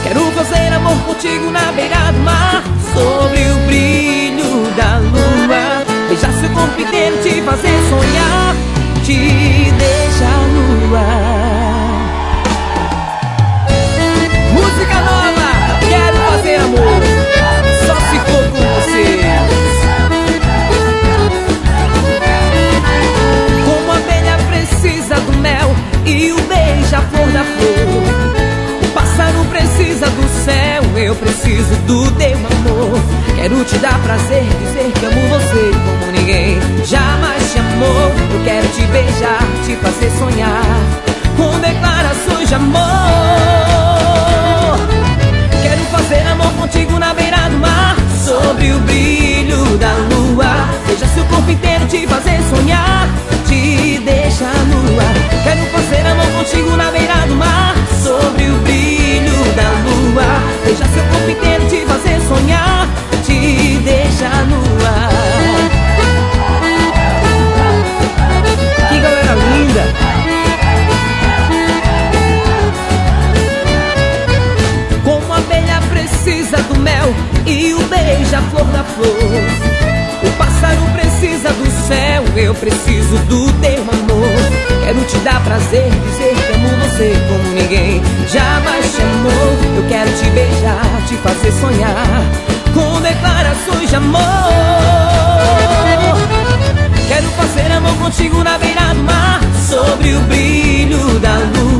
Quero fazer amor contigo na beira do mar, sobre o brilho da lua. Beijar seu corpo inteiro, te fazer sonhar, te deixar no ar. Música nova, quero fazer amor, só se for com você. Como a abelha precisa do mel e o beija-flor da flor, o pássaro precisa do céu, eu preciso do teu amor. Quero te dar prazer, dizer que amo você como ninguém jamais te amou. Eu quero te beijar, te fazer sonhar com declarações de amor. Quero fazer amor contigo na beira do mar, sobre o brilho da lua. Beijar seu corpo inteiro, te fazer sonhar, te deixar no ar. Quero fazer amor contigo na beira do mar, sobre o brilho da lua. Beijar seu corpo inteiro, te fazer sonhar, te deixar no ar. Que galera linda! Como a abelha precisa do mel e o beija-flor da flor, o pássaro precisa do céu, eu preciso do teu amor. Quero te dar prazer, dizer que amo você como ninguém jamais te amou. Eu quero te beijar, te fazer sonhar com declarações de amor. Quero fazer amor contigo na beira do mar, sobre o brilho da lua.